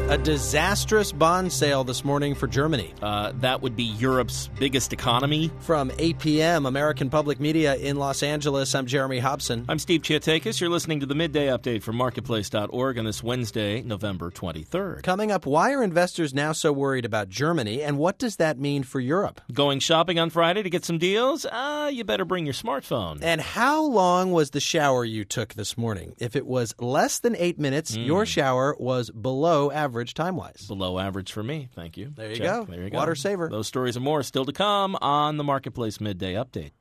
A disastrous bond sale this morning for Germany. That would be Europe's biggest economy. From 8 p.m., American Public Media in Los Angeles, I'm Jeremy Hobson. I'm Steve Chiatakis. You're listening to the Midday Update from Marketplace.org on this Wednesday, November 23rd. Coming up, why are investors now so worried about Germany, and what does that mean for Europe? Going shopping on Friday to get some deals? You better bring your smartphone. And how long was the shower you took this morning? If it was less than 8 minutes, your shower was below average time-wise. Below average for me. Thank you. There you go. There you go. Water saver. Those stories and more still to come on the Marketplace Midday Update.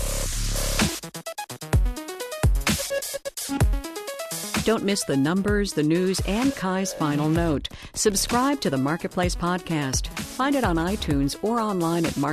Don't miss the numbers, the news, and Kai's final note. Subscribe to the Marketplace Podcast. Find it on iTunes or online at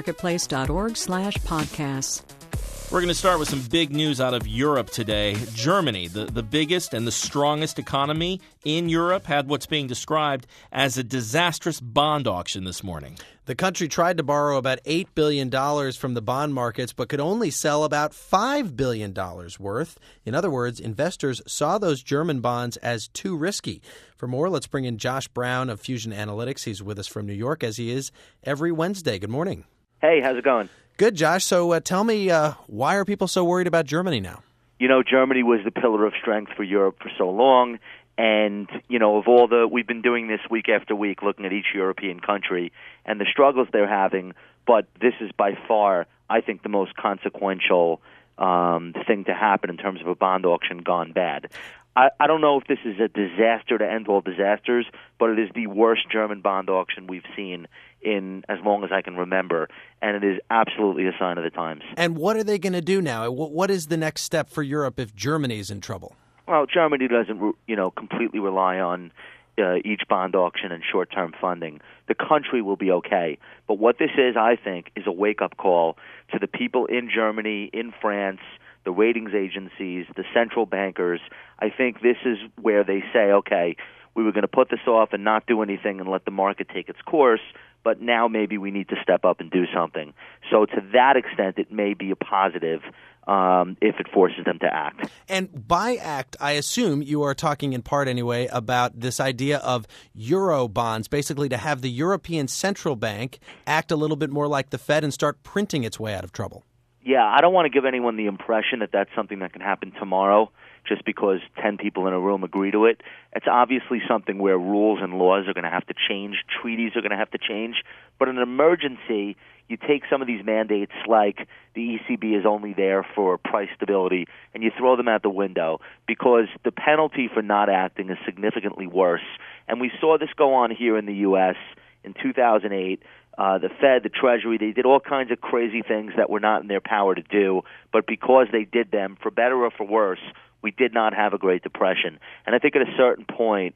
marketplace.org/podcasts. We're going to start with some big news out of Europe today. Germany, the biggest and the strongest economy in Europe, had what's being described as a disastrous bond auction this morning. The country tried to borrow about $8 billion from the bond markets, but could only sell about $5 billion worth. In other words, investors saw those German bonds as too risky. For more, let's bring in Josh Brown of Fusion Analytics. He's with us from New York, as he is every Wednesday. Good morning. Hey, how's it going? Good, Josh. So tell me, why are people so worried about Germany now? You know, Germany was the pillar of strength for Europe for so long. And, you know, we've been doing this week after week, looking at each European country and the struggles they're having. But this is by far, I think, the most consequential thing to happen in terms of a bond auction gone bad. I don't know if this is a disaster to end all disasters, but it is the worst German bond auction we've seen in as long as I can remember, and it is absolutely a sign of the times. And what are they going to do now? What is the next step for Europe if Germany is in trouble? Well, Germany doesn't, completely rely on each bond auction and short-term funding. The country will be okay. But what this is, I think, is a wake-up call to the people in Germany, in France, the ratings agencies, the central bankers. I think this is where they say, okay, we were going to put this off and not do anything and let the market take its course, but now maybe we need to step up and do something. So to that extent, it may be a positive if it forces them to act. And by act, I assume you are talking in part anyway about this idea of Euro bonds, basically to have the European Central Bank act a little bit more like the Fed and start printing its way out of trouble. Yeah, I don't want to give anyone the impression that that's something that can happen tomorrow just because 10 people in a room agree to it. It's obviously something where rules and laws are going to have to change, treaties are going to have to change. But in an emergency, you take some of these mandates like the ECB is only there for price stability, and you throw them out the window because the penalty for not acting is significantly worse. And we saw this go on here in the U.S. in 2008. The Fed, the Treasury, they did all kinds of crazy things that were not in their power to do, but because they did them, for better or for worse, we did not have a Great Depression. And I think at a certain point,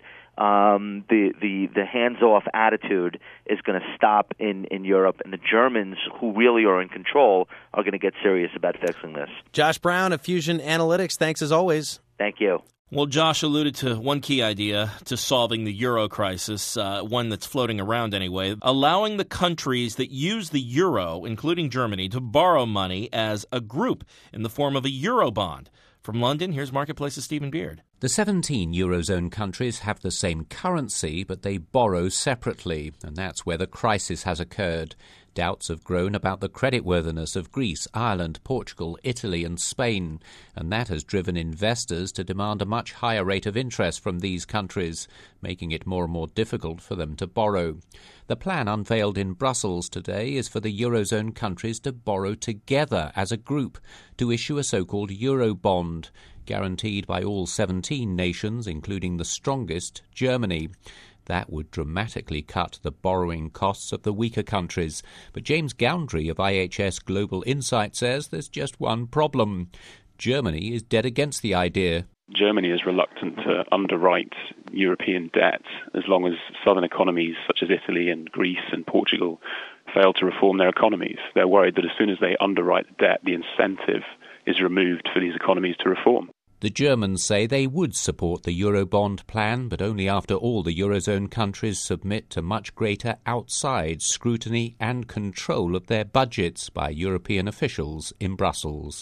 the hands-off attitude is going to stop in Europe, and the Germans, who really are in control, are going to get serious about fixing this. Josh Brown of Fusion Analytics, thanks as always. Thank you. Well, Josh alluded to one key idea to solving the euro crisis, one that's floating around anyway, allowing the countries that use the euro, including Germany, to borrow money as a group in the form of a euro bond. From London, here's Marketplace's Stephen Beard. The 17 Eurozone countries have the same currency, but they borrow separately, and that's where the crisis has occurred. Doubts have grown about the creditworthiness of Greece, Ireland, Portugal, Italy and Spain, and that has driven investors to demand a much higher rate of interest from these countries, making it more and more difficult for them to borrow. The plan unveiled in Brussels today is for the Eurozone countries to borrow together as a group to issue a so-called Eurobond, guaranteed by all 17 nations, including the strongest, Germany. That would dramatically cut the borrowing costs of the weaker countries. But James Goundry of IHS Global Insight says there's just one problem. Germany is dead against the idea. Germany is reluctant to underwrite European debt as long as southern economies such as Italy and Greece and Portugal fail to reform their economies. They're worried that as soon as they underwrite the debt, the incentive is removed for these economies to reform. The Germans say they would support the Eurobond plan, but only after all the Eurozone countries submit to much greater outside scrutiny and control of their budgets by European officials in Brussels.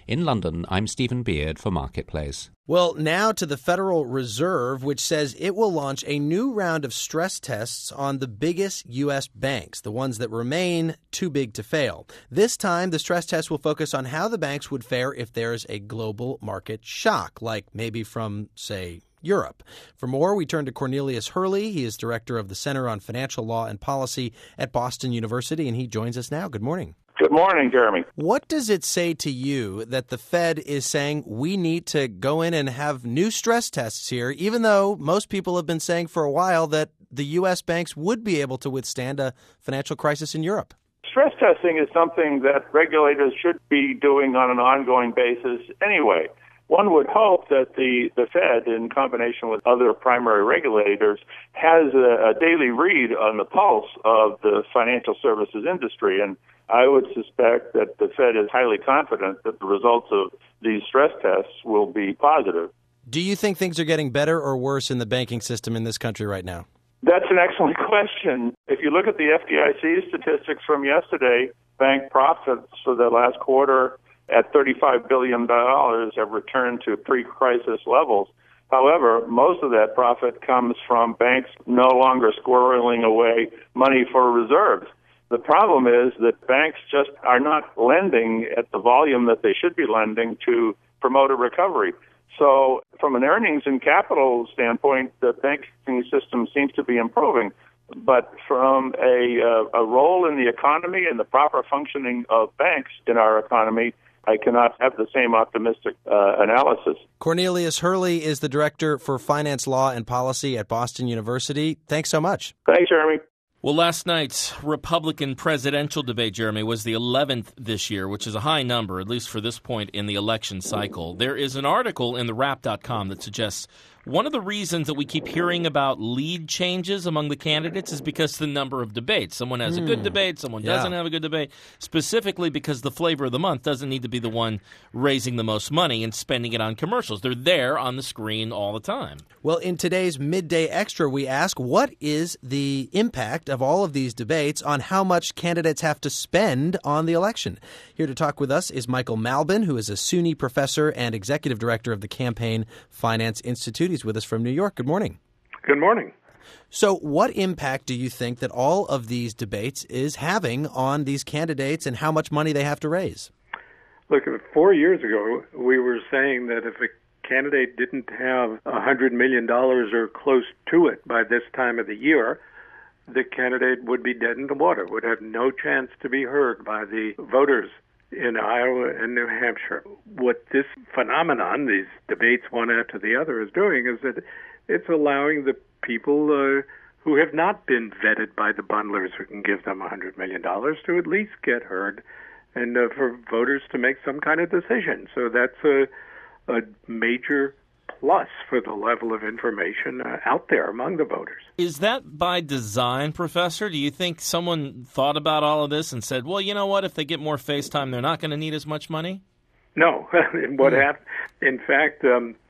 In London, I'm Stephen Beard for Marketplace. Well, now to the Federal Reserve, which says it will launch a new round of stress tests on the biggest U.S. banks, the ones that remain too big to fail. This time, the stress test will focus on how the banks would fare if there's a global market shock, like maybe from, say, Europe. For more, we turn to Cornelius Hurley. He is director of the Center on Financial Law and Policy at Boston University, and he joins us now. Good morning. Good morning, Jeremy. What does it say to you that the Fed is saying we need to go in and have new stress tests here, even though most people have been saying for a while that the U.S. banks would be able to withstand a financial crisis in Europe? Stress testing is something that regulators should be doing on an ongoing basis anyway. One would hope that the Fed, in combination with other primary regulators, has a daily read on the pulse of the financial services industry. And I would suspect that the Fed is highly confident that the results of these stress tests will be positive. Do you think things are getting better or worse in the banking system in this country right now? That's an excellent question. If you look at the FDIC statistics from yesterday, bank profits for the last quarter at $35 billion have returned to pre-crisis levels. However, most of that profit comes from banks no longer squirreling away money for reserves. The problem is that banks just are not lending at the volume that they should be lending to promote a recovery. So from an earnings and capital standpoint, the banking system seems to be improving. But from a role in the economy and the proper functioning of banks in our economy, I cannot have the same optimistic analysis. Cornelius Hurley is the Director for Finance Law and Policy at Boston University. Thanks so much. Thanks, Jeremy. Well, last night's Republican presidential debate, Jeremy, was the 11th this year, which is a high number, at least for this point in the election cycle. There is an article in TheWrap.com that suggests one of the reasons that we keep hearing about lead changes among the candidates is because the number of debates. Someone has a good debate, someone doesn't have a good debate, specifically because the flavor of the month doesn't need to be the one raising the most money and spending it on commercials. They're there on the screen all the time. Well, in today's Midday Extra, we ask, what is the impact of all of these debates on how much candidates have to spend on the election? Here to talk with us is Michael Malbin, who is a SUNY professor and executive director of the Campaign Finance Institute. He's with us from New York. Good morning. Good morning. So what impact do you think that all of these debates is having on these candidates and how much money they have to raise? Look, 4 years ago, we were saying that if a candidate didn't have $100 million or close to it by this time of the year, the candidate would be dead in the water, would have no chance to be heard by the voters in Iowa and New Hampshire. What this phenomenon, these debates one after the other, is doing is that it's allowing the people who have not been vetted by the bundlers who can give them $100 million to at least get heard and for voters to make some kind of decision. So that's a major plus for the level of information out there among the voters. Is that by design, Professor? Do you think someone thought about all of this and said, well, you know what, if they get more face time, they're not going to need as much money? No. What happened? In fact,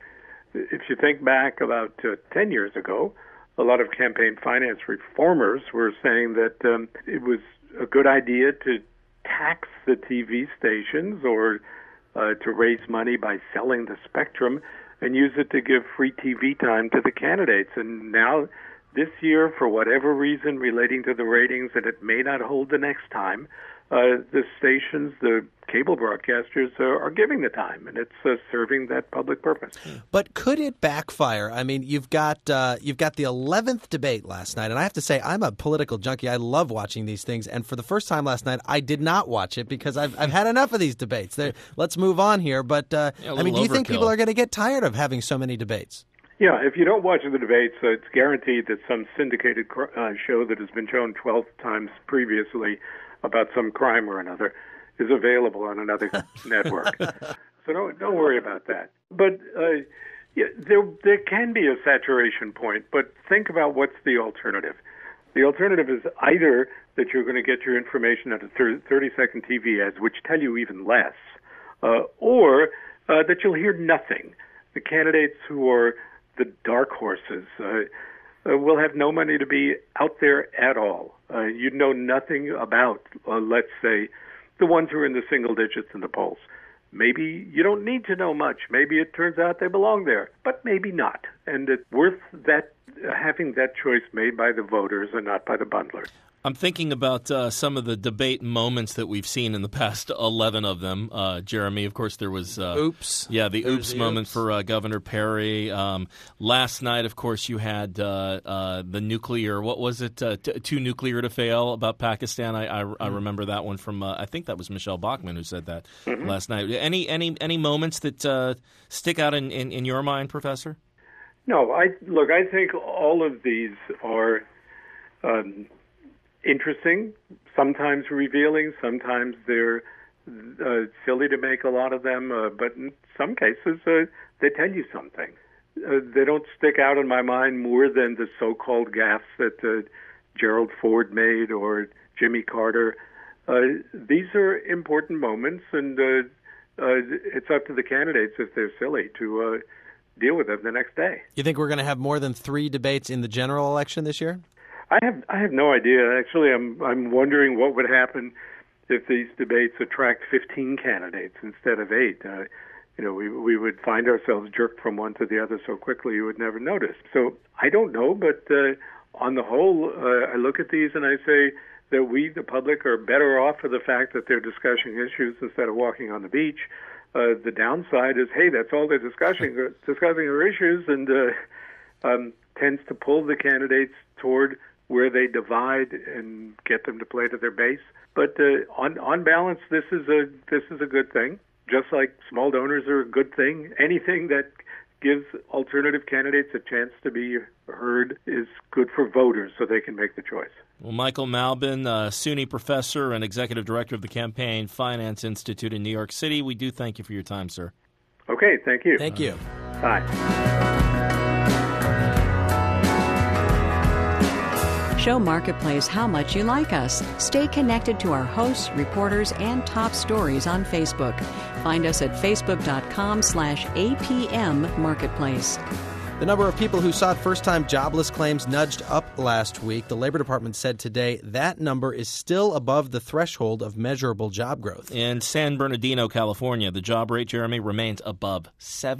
if you think back about 10 years ago, a lot of campaign finance reformers were saying that it was a good idea to tax the TV stations or to raise money by selling the spectrum and use it to give free TV time to the candidates. And now, this year, for whatever reason relating to the ratings, and it may not hold the next time, the stations, the cable broadcasters are giving the time, and it's serving that public purpose. But could it backfire? I mean, you've got the 11th debate last night, and I have to say I'm a political junkie. I love watching these things, and for the first time last night, I did not watch it because I've had enough of these debates. Let's move on here. But I mean, do you think people are going to get tired of having so many debates? Yeah, if you don't watch the debates, it's guaranteed that some syndicated show that has been shown 12 times previously about some crime or another is available on another network. So don't worry about that. But there can be a saturation point, but think about what's the alternative. The alternative is either that you're going to get your information out of 30-second TV ads, which tell you even less, or that you'll hear nothing. The candidates who are the dark horses will have no money to be out there at all. You'd know nothing about, let's say, the ones who are in the single digits in the polls. Maybe you don't need to know much. Maybe it turns out they belong there, but maybe not. And it's worth that having that choice made by the voters and not by the bundlers. I'm thinking about some of the debate moments that we've seen in the past 11 of them. Jeremy, of course, there was oops. Yeah, the oops moment for Governor Perry. Last night, of course, you had the nuclear. What was it? Too nuclear to fail about Pakistan. I remember that one from. I think that was Michelle Bachmann who said that last night. Any moments that stick out in your mind, Professor? No, I think all of these are interesting, sometimes revealing, sometimes they're silly to make a lot of them, but in some cases they tell you something. They don't stick out in my mind more than the so-called gaffes that Gerald Ford made or Jimmy Carter. These are important moments, and it's up to the candidates, if they're silly, to deal with them the next day. You think we're going to have more than 3 debates in the general election this year? I have no idea. Actually, I'm wondering what would happen if these debates attract 15 candidates instead of 8. We would find ourselves jerked from one to the other so quickly you would never notice. So I don't know, but on the whole, I look at these and I say that we, the public, are better off for the fact that they're discussing issues instead of walking on the beach. The downside is, hey, that's all they're discussing are issues, and tends to pull the candidates toward where they divide and get them to play to their base. But on balance, this is a good thing. Just like small donors are a good thing, anything that gives alternative candidates a chance to be heard is good for voters so they can make the choice. Well, Michael Malbin, SUNY professor and executive director of the Campaign Finance Institute in New York City, we do thank you for your time, sir. Okay, thank you. Thank you. Bye. Show Marketplace how much you like us. Stay connected to our hosts, reporters, and top stories on Facebook. Find us at facebook.com/APM Marketplace. The number of people who sought first-time jobless claims nudged up last week. The Labor Department said today that number is still above the threshold of measurable job growth. In San Bernardino, California, the job rate, Jeremy, remains above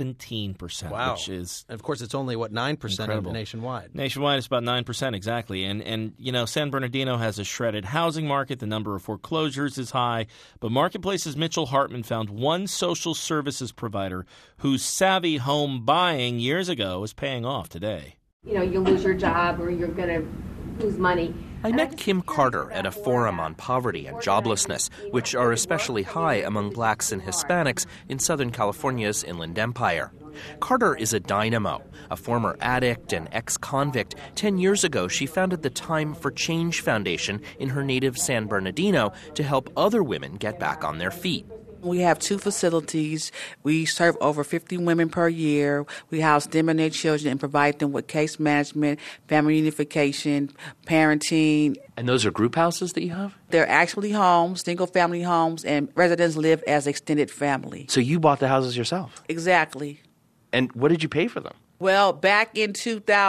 17%. Wow. Which is, and of course, it's only, 9% nationwide? Nationwide, it's about 9%, exactly. And San Bernardino has a shredded housing market. The number of foreclosures is high. But Marketplace's Mitchell Hartman found one social services provider whose savvy home buying years ago is paying off today. You'll lose your job or you're going to lose money. I met Kim Carter at a forum on poverty and joblessness, which are especially high among blacks and Hispanics in Southern California's Inland Empire. Carter is a dynamo, a former addict and ex-convict. 10 years ago, she founded the Time for Change Foundation in her native San Bernardino to help other women get back on their feet. We have 2 facilities. We serve over 50 women per year. We house them and their children and provide them with case management, family unification, parenting. And those are group houses that you have? They're actually homes, single-family homes, and residents live as extended family. So you bought the houses yourself? Exactly. And what did you pay for them? Well, back in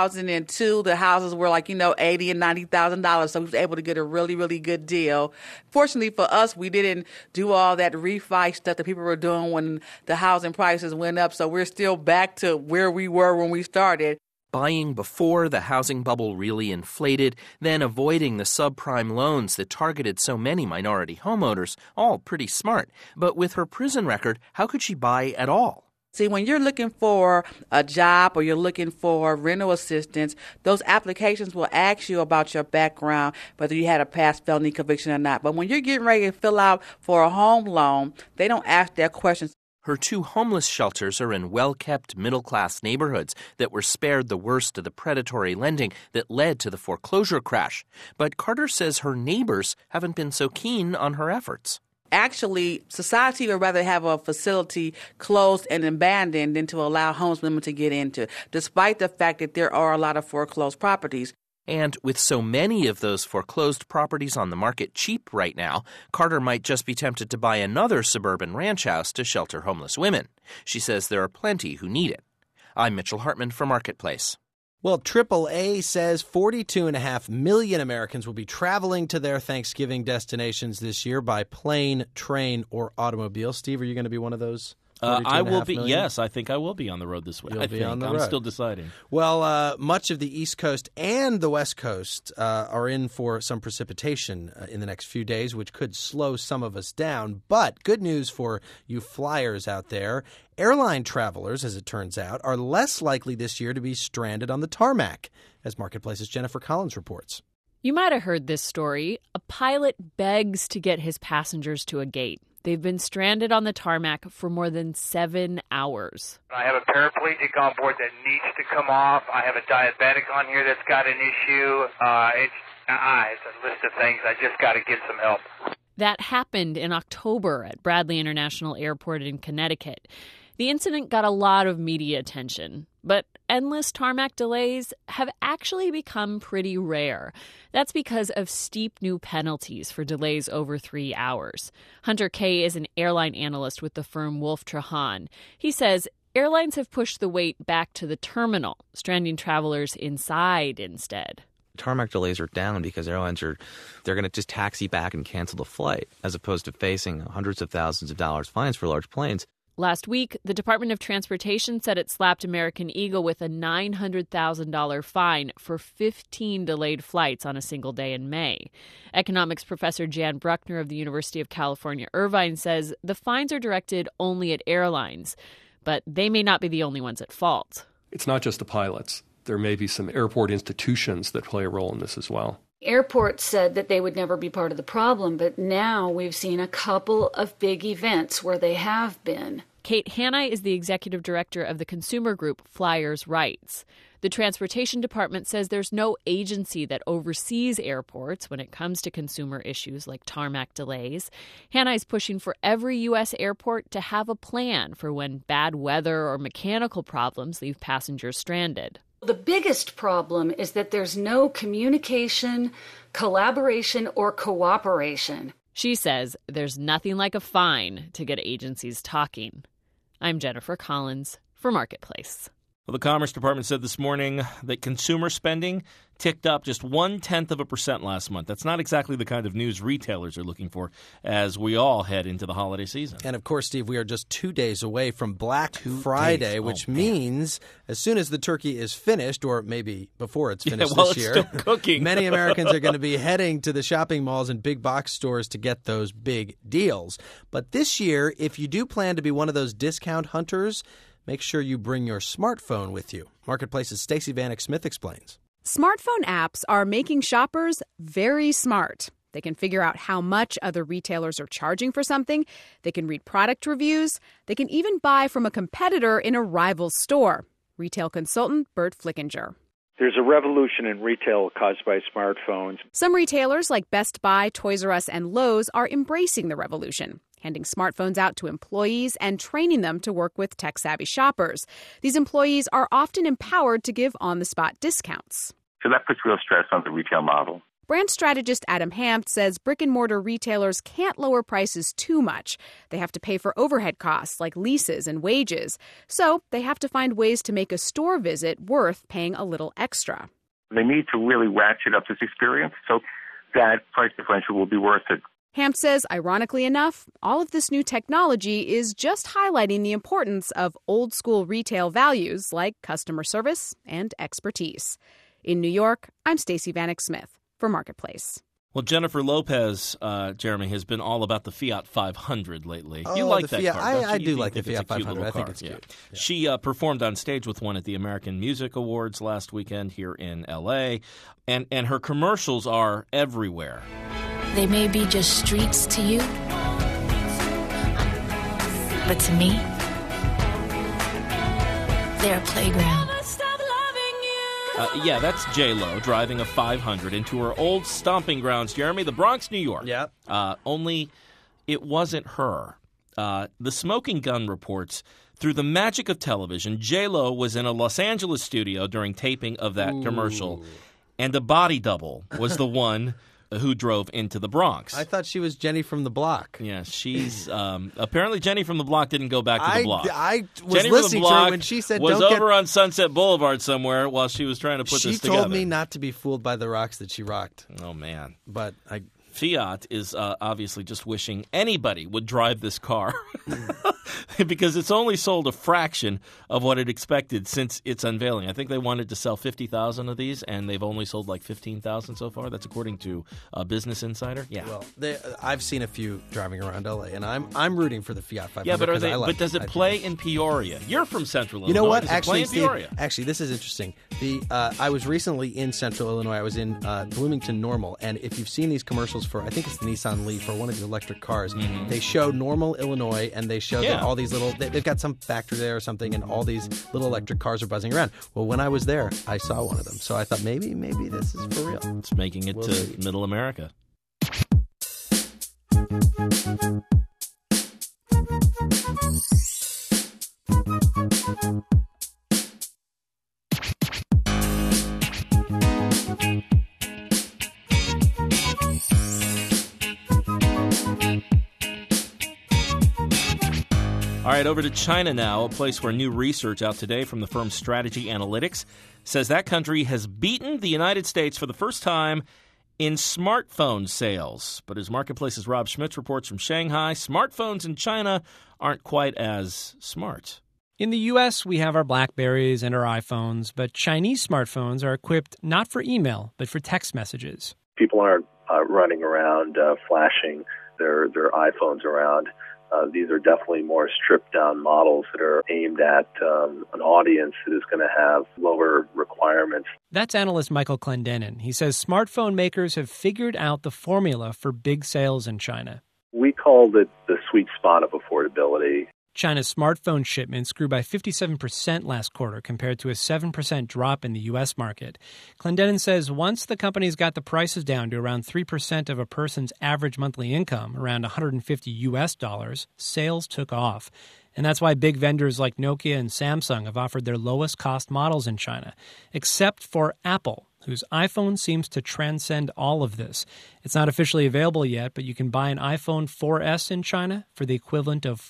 2002, the houses were like, $80,000 and $90,000, so we were able to get a really, really good deal. Fortunately for us, we didn't do all that refi stuff that people were doing when the housing prices went up, so we're still back to where we were when we started. Buying before the housing bubble really inflated, then avoiding the subprime loans that targeted so many minority homeowners, all pretty smart. But with her prison record, how could she buy at all? See, when you're looking for a job or you're looking for rental assistance, those applications will ask you about your background, whether you had a past felony conviction or not. But when you're getting ready to fill out for a home loan, they don't ask that question. Her 2 homeless shelters are in well-kept middle-class neighborhoods that were spared the worst of the predatory lending that led to the foreclosure crash. But Carter says her neighbors haven't been so keen on her efforts. Actually, society would rather have a facility closed and abandoned than to allow homeless women to get into, despite the fact that there are a lot of foreclosed properties. And with so many of those foreclosed properties on the market cheap right now, Carter might just be tempted to buy another suburban ranch house to shelter homeless women. She says there are plenty who need it. I'm Mitchell Hartman for Marketplace. Well, AAA says 42.5 million Americans will be traveling to their Thanksgiving destinations this year by plane, train, or automobile. Steve, are you going to be one of those? I will be. Million? Yes, I think I will be on the road this week. You'll be on the I'm road. still deciding. Well, much of the East Coast and the West Coast are in for some precipitation in the next few days, which could slow some of us down. But good news for you flyers out there. Airline travelers, as it turns out, are less likely this year to be stranded on the tarmac, as Marketplace's Jennifer Collins reports. You might have heard this story. A pilot begs to get his passengers to a gate. They've been stranded on the tarmac for more than 7 hours. I have a paraplegic on board that needs to come off. I have a diabetic on here that's got an issue. It's a list of things. I just got to get some help. That happened in October at Bradley International Airport in Connecticut. The incident got a lot of media attention, but endless tarmac delays have actually become pretty rare. That's because of steep new penalties for delays over 3 hours. Hunter Kay is an airline analyst with the firm Wolf Trahan. He says airlines have pushed the wait back to the terminal, stranding travelers inside instead. Tarmac delays are down because airlines they're going to just taxi back and cancel the flight, as opposed to facing hundreds of thousands of dollars fines for large planes. Last week, the Department of Transportation said it slapped American Eagle with a $900,000 fine for 15 delayed flights on a single day in May. Economics professor Jan Bruckner of the University of California, Irvine says the fines are directed only at airlines, but they may not be the only ones at fault. It's not just the pilots. There may be some airport institutions that play a role in this as well. Airports said that they would never be part of the problem, but now we've seen a couple of big events where they have been. Kate Hanai is the executive director of the consumer group Flyers Rights. The Transportation Department says there's no agency that oversees airports when it comes to consumer issues like tarmac delays. Hanai's pushing for every U.S. airport to have a plan for when bad weather or mechanical problems leave passengers stranded. The biggest problem is that there's no communication, collaboration, or cooperation. She says there's nothing like a fine to get agencies talking. I'm Jennifer Collins for Marketplace. Well, the Commerce Department said this morning that consumer spending ticked up just 0.1% last month. That's not exactly the kind of news retailers are looking for as we all head into the holiday season. And, of course, Steve, we are just 2 days away from Black Friday, which means as soon as the turkey is finished, or maybe before it's finished this year, it's still cooking. Many Americans are going to be heading to the shopping malls and big box stores to get those big deals. But this year, if you do plan to be one of those discount hunters, make sure you bring your smartphone with you. Marketplace's Stacey Vanek Smith explains. Smartphone apps are making shoppers very smart. They can figure out how much other retailers are charging for something. They can read product reviews. They can even buy from a competitor in a rival store. Retail consultant Bert Flickinger. There's a revolution in retail caused by smartphones. Some retailers like Best Buy, Toys R Us, and Lowe's are embracing the revolution, handing smartphones out to employees and training them to work with tech-savvy shoppers. These employees are often empowered to give on-the-spot discounts. So that puts real stress on the retail model. Brand strategist Adam Hampt says brick-and-mortar retailers can't lower prices too much. They have to pay for overhead costs like leases and wages. So they have to find ways to make a store visit worth paying a little extra. They need to really ratchet up this experience so that price differential will be worth it. Hampt says, ironically enough, all of this new technology is just highlighting the importance of old-school retail values like customer service and expertise. In New York, I'm Stacey Vanek Smith for Marketplace. Well, Jennifer Lopez, Jeremy, has been all about the Fiat 500 lately. You like that Fiat, car, I do do like the Fiat 500. I think it's cute. Yeah. She performed on stage with one at the American Music Awards last weekend here in L.A., and her commercials are everywhere. They may be just streets to you, but to me, they're a playground. Yeah, that's J-Lo driving a 500 into her old stomping grounds, Jeremy, the Bronx, New York. Yeah. Only it wasn't her. The Smoking Gun reports, through the magic of television, J-Lo was in a Los Angeles studio during taping of that commercial, and a body double was the one who drove into the Bronx. I thought she was Jenny from the Block. Yeah, she's apparently Jenny from the Block didn't go back to the block. I was Jenny listening from the to her Block when she said was don't over on Sunset Boulevard somewhere while she was trying to put this together. She told me not to be fooled by the rocks that she rocked. Oh, man. But Fiat is obviously just wishing anybody would drive this car because it's only sold a fraction of what it expected since its unveiling. I think they wanted to sell 50,000 of these, and they've only sold like 15,000 so far. That's according to Business Insider. Yeah. Well, I've seen a few driving around L.A., and I'm rooting for the Fiat 500. Yeah, but does it play in Peoria? You're from Central Illinois. You know what? Does Actually, it play in Peoria? Actually, this is interesting. I was recently in Central Illinois. I was in Bloomington Normal, and if you've seen these commercials for, I think it's the Nissan Leaf or one of these electric cars, they show Normal, Illinois, and they show that all these little, they've got some factory there or something, and all these little electric cars are buzzing around. Well, when I was there, I saw one of them, so I thought maybe this is for real. It's making it to Middle America. All right, over to China now, a place where new research out today from the firm Strategy Analytics says that country has beaten the United States for the first time in smartphone sales. But as Marketplace's Rob Schmitz reports from Shanghai, smartphones in China aren't quite as smart. In the U.S., we have our BlackBerries and our iPhones, but Chinese smartphones are equipped not for email, but for text messages. People aren't running around flashing their iPhones around. These are definitely more stripped-down models that are aimed at an audience that is going to have lower requirements. That's analyst Michael Clendenin. He says smartphone makers have figured out the formula for big sales in China. We called it the sweet spot of affordability. China's smartphone shipments grew by 57% last quarter compared to a 7% drop in the U.S. market. Clendenin says once the company's got the prices down to around 3% of a person's average monthly income, around $150, sales took off. And that's why big vendors like Nokia and Samsung have offered their lowest cost models in China, except for Apple, whose iPhone seems to transcend all of this. It's not officially available yet, but you can buy an iPhone 4S in China for the equivalent of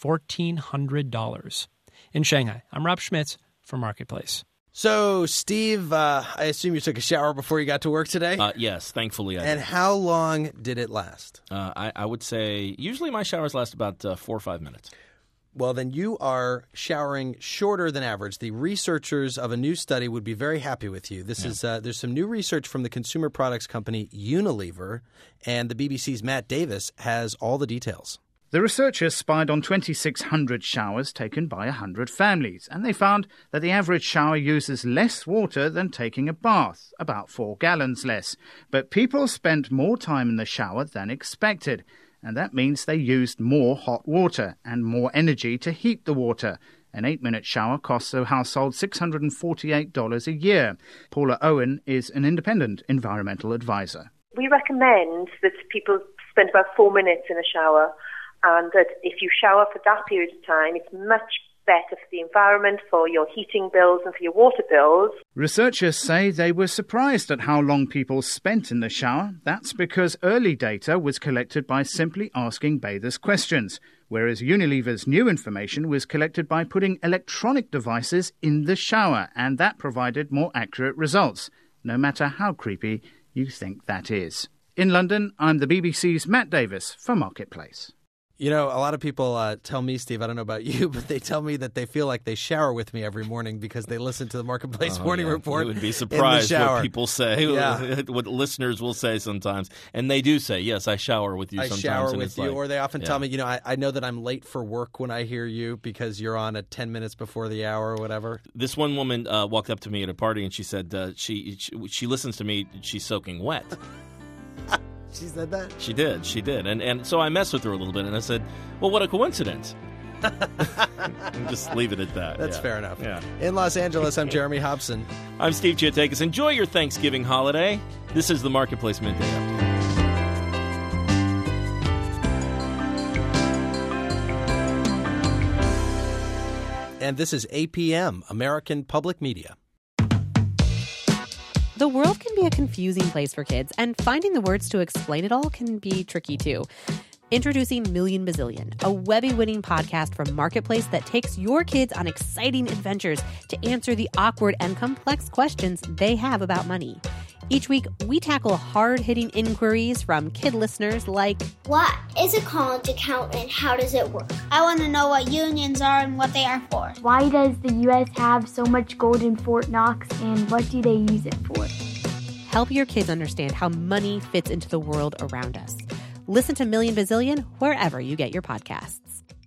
$1,400. In Shanghai, I'm Rob Schmitz for Marketplace. So, Steve, I assume you took a shower before you got to work today? Yes, thankfully I did. And how long did it last? I would say usually my showers last about 4 or 5 minutes. Well, then you are showering shorter than average. The researchers of a new study would be very happy with you. This is there's some new research from the consumer products company Unilever, and the BBC's Matt Davis has all the details. The researchers spied on 2,600 showers taken by 100 families, and they found that the average shower uses less water than taking a bath, about 4 gallons less. But people spent more time in the shower than expected. And that means they used more hot water and more energy to heat the water. An 8-minute shower costs a household $648 a year. Paula Owen is an independent environmental advisor. We recommend that people spend about 4 minutes in a shower, and that if you shower for that period of time, it's much better for the environment, for your heating bills and for your water bills. Researchers say they were surprised at how long people spent in the shower. That's because early data was collected by simply asking bathers questions, whereas Unilever's new information was collected by putting electronic devices in the shower, and that provided more accurate results, no matter how creepy you think that is. In London, I'm the BBC's Matt Davis for Marketplace. You know, a lot of people tell me, Steve, I don't know about you, but they tell me that they feel like they shower with me every morning because they listen to the Marketplace Morning Report. You would be surprised what people say, yeah. What listeners will say sometimes. And they do say, yes, I shower with you sometimes. I shower with you, like, or they often tell me, you know, I know that I'm late for work when I hear you because you're on at 10 minutes before the hour or whatever. This one woman walked up to me at a party and she said she listens to me, she's soaking wet. She said that? She did. And so I messed with her a little bit, and I said, well, what a coincidence. Just leave it at that. That's fair enough. Yeah. In Los Angeles, I'm Jeremy Hobson. I'm Steve Chiatakis. Enjoy your Thanksgiving holiday. This is the Marketplace Midday Update. And this is APM, American Public Media. The world can be a confusing place for kids, and finding the words to explain it all can be tricky too. Introducing Million Bazillion, a Webby-winning podcast from Marketplace that takes your kids on exciting adventures to answer the awkward and complex questions they have about money. Each week, we tackle hard-hitting inquiries from kid listeners like, what is a college account and how does it work? I want to know what unions are and what they are for. Why does the U.S. have so much gold in Fort Knox and what do they use it for? Help your kids understand how money fits into the world around us. Listen to Million Bazillion wherever you get your podcasts.